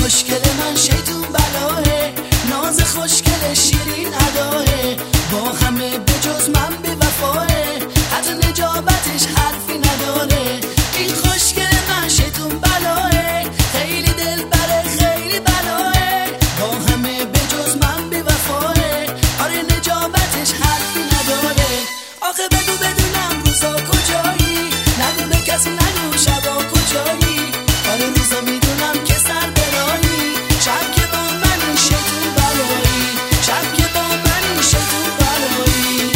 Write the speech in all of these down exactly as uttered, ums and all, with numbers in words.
خوشگل من شیطون بلاه، ناز خوشگل شیرین اداه، با همه به جز من بی وفاه، حتی نجابتش حرفی نداره. این خوشگل من شیطون بلاه، خیلی دل بره خیلی بلاه، با همه به جز من بی وفاه، آره نجابتش حرفی نداره. آخه بگو بدونم روزا کجایی، نگو به کسی نگو شبا کجایی، آره روزا میدونم که سر برایی، شب که با من شیطون بلایی، شب که با من شیطون بلایی.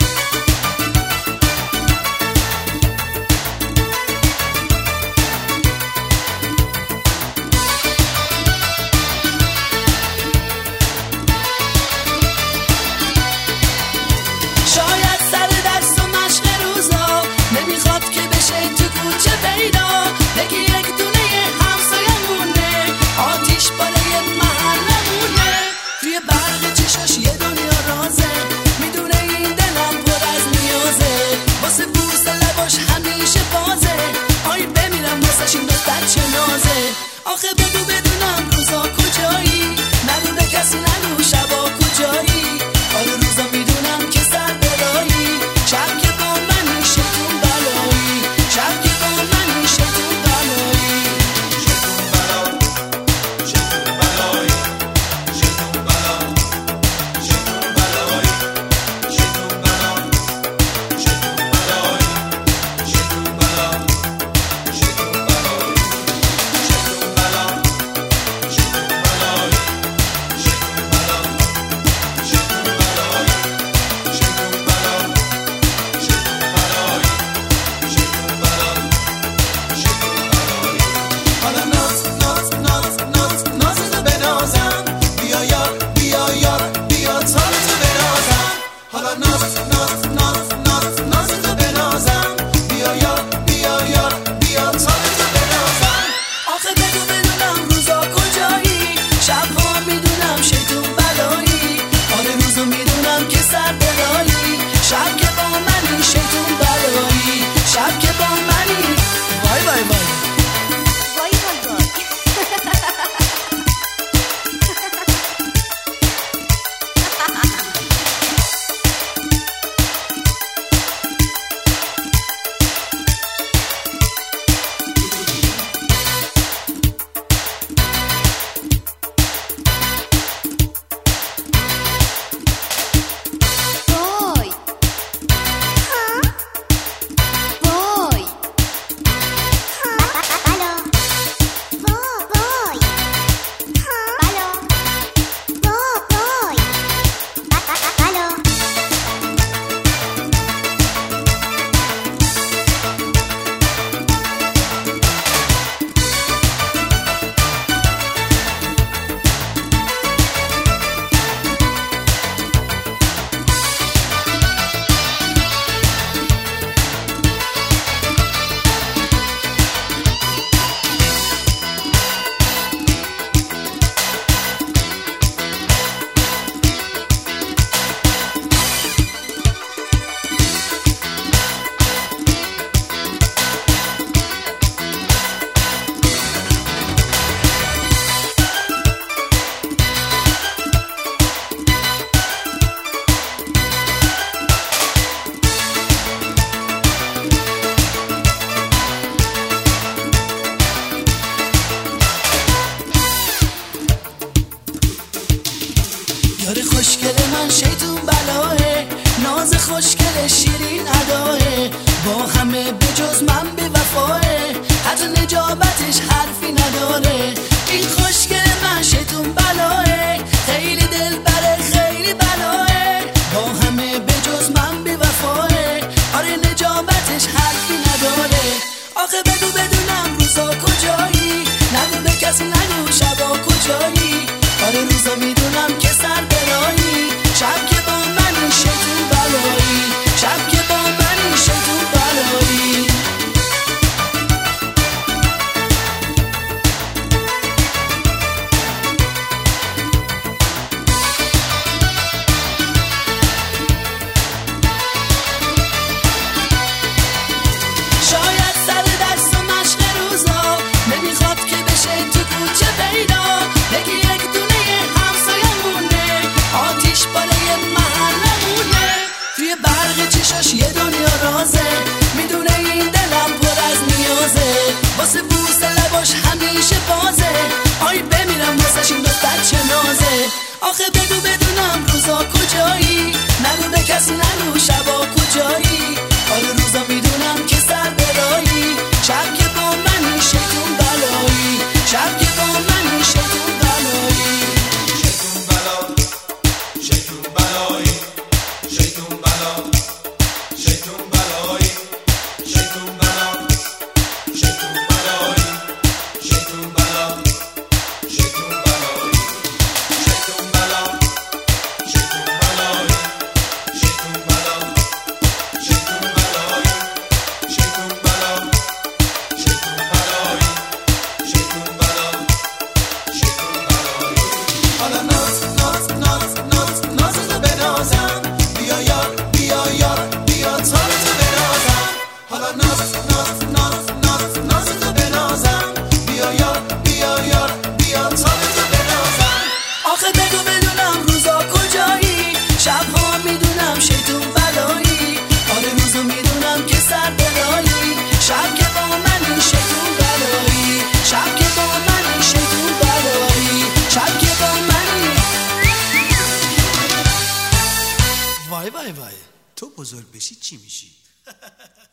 شاید سر درس و مشق روزا نمیخواد که بشه تو کوچه پیدا، بگی یک دونه همسایه‌مونه، آتیش بالای محلمونه، توی برق چشاش یه دنیا رازه، میدونه این دلم پر از نیازه، واسه بوس لباش همیشه بازه، آی بمیرم واسش این دوست بچه نازه. آخه بگو بدونم روزا کجایی، نگو به کسی نگو شبا کجایی، آره روزا میدونم که سر برایی، شب که با من شیطون بلایی، شب که با من شیطون بلایی. شیطون بلا، شیطون بلایی، شیطون بلا، شیطون بلایی، شیطون بلا، شیطون بلایی، شیطون بلا، شیطون بلایی، شیطون بلا، شیطون بلایی، شیطون بلا، شیطون بلایی، شیطون بلا، شیطون بلایی، شیطون بلا، شیطون بلایی. حالا ناز ناز ناز ناز نازتو بنازم، بیا یار بیا یار بیا تازه بنازم. حالا ناز ناز ناز ناز نازتو بنازم، بیا یار بیا یار بیا تازه بنازم. آخه بگو بدونم روزا کجایی، شبها میدونم شیطون بلایی، آره روزا میدونم که سر برایی، شب که با منی شیطون بلایی، شب که با منی. وای وای وای وای وای وای. وای. وای. بلا. وای. بلا. وای. بلا. یار خوشگل من شیطون بلاه، ناز خوشگل شیرین اداه، با همه به جز من بی وفاه، حتی نجابتش حرفی نداره. این خوشگل من شیطون بلاه، خیلی دل بره خیلی بلاه، با همه به جز من بی وفاه، آره نجابتش حرفی نداره. آخه بگو بدونم روزا کجایی، نگو به کسی نگو شبا کجایی، آره روزا میدونم که سر برایی، شب که با من شیطون بلایی، شب که با من شیطون بلایی. برق چشاش یه دنیا رازه، میدونه این دلم پر از نیازه، واسه بوسه لباش همیشه بازه، آی بمیرم واسش این دختر چه نازه. آخه بگو بدونم روزا کجایی، نگو به کسی نگو شبا کجایی، حال روزا میدونم که سر برایی، شب که با منی شیطون بلایی، شب که با منی شیطون بلایی. شیطون بلا شیطون بلایی شیطون بلا شیطون بلایی شیطون بلا شیطون بلایی شیطون بلا شیطون بلایی شیطون بلا شیطون بلایی شیطون بلا شیطون بلایی شیطون بلا شیطون بلایی شیطون بلا شیطون بلایی. حالا ناز ناز ناز ناز نازتو بنازم، بیا یار بیا یار بیا تابتو بنازم. حالا ناز ناز ناز ناز نازتو بنازم، بیا یار بیا یار بیا تابتو بنازم. آخه بگو بدونم روزا کجایی، شبها میدونم شیطون بلایی، حال روزو میدونم که سر برایی، شب که با منی شیطون بلایی، شب که با منی شیطون بلایی، شب که با منی. وای وای وای، تو بزرگ بشی چی میشی؟